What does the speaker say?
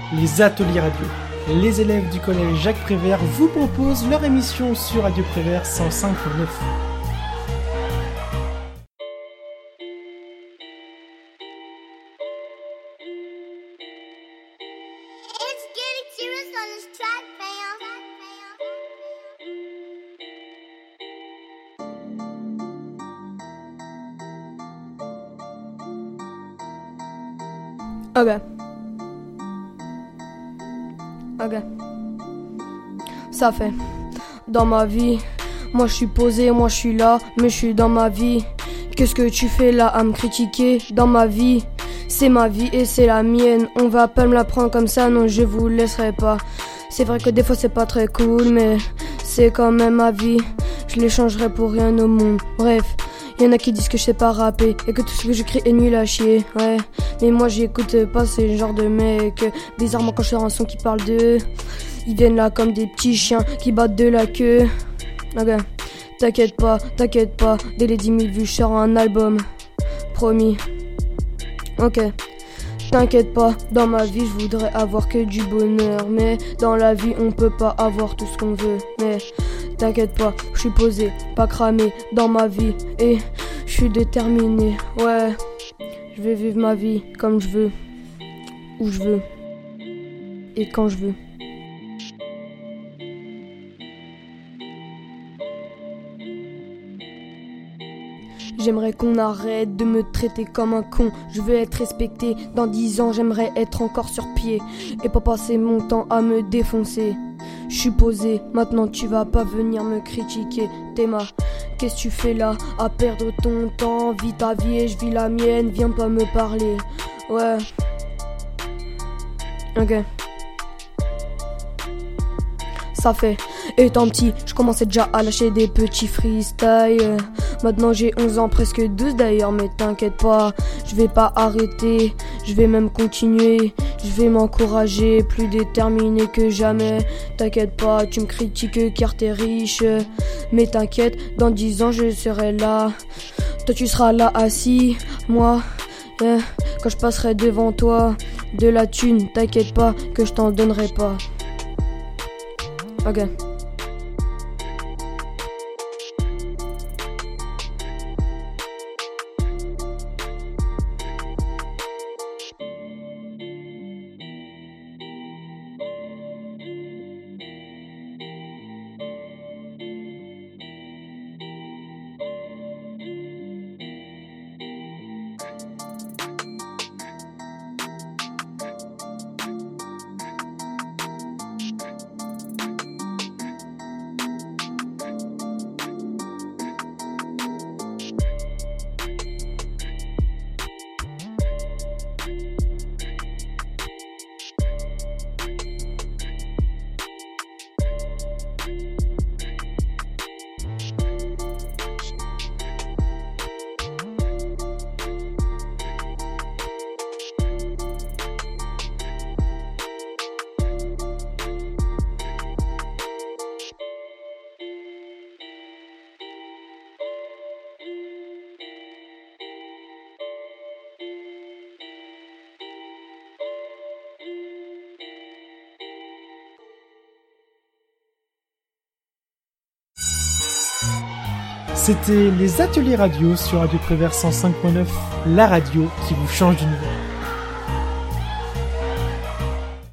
les ateliers radio. Les élèves du collège Jacques Prévert vous proposent leur émission sur Radio Prévert 105.9. Ok. Ça fait. Dans ma vie, moi je suis posé, moi je suis là, mais je suis dans ma vie. Qu'est-ce que tu fais là à me critiquer? Dans ma vie, c'est ma vie et c'est la mienne. On va pas me la prendre comme ça, non je vous laisserai pas. C'est vrai que des fois c'est pas très cool, mais c'est quand même ma vie. Je l'échangerai pour rien au monde. Bref. Y'en a qui disent que je sais pas rapper et que tout ce que j'écris est nul à chier, ouais. Mais moi j'écoute pas ce genre de mec. Bizarrement quand je sors un son qui parle d'eux, ils viennent là comme des petits chiens qui battent de la queue. Ok, t'inquiète pas, dès les 10 000 vues je sors un album. Promis. Ok. T'inquiète pas, dans ma vie je voudrais avoir que du bonheur. Mais dans la vie on peut pas avoir tout ce qu'on veut. Mais t'inquiète pas, je suis posé, pas cramé dans ma vie. Et je suis déterminé, ouais. Je vais vivre ma vie comme je veux, où je veux, et quand je veux. J'aimerais qu'on arrête de me traiter comme un con. Je veux être respecté. Dans 10 ans, j'aimerais être encore sur pied et pas passer mon temps à me défoncer. Je suis posé, maintenant tu vas pas venir me critiquer. Théma, qu'est-ce que tu fais là à perdre ton temps? Vis ta vie et je vis la mienne. Viens pas me parler. Ouais. Ok. Ça fait. Étant petit, je commençais déjà à lâcher des petits freestyles. Maintenant j'ai 11 ans, presque 12 d'ailleurs, mais t'inquiète pas, je vais pas arrêter, je vais même continuer, je vais m'encourager, plus déterminé que jamais. T'inquiète pas, tu me critiques car t'es riche, mais t'inquiète, dans 10 ans je serai là. Toi tu seras là assis, moi, quand je passerai devant toi, de la thune, t'inquiète pas que je t'en donnerai pas. Ok. C'était les ateliers radio sur Radio Prévert 105.9, la radio qui vous change d'univers.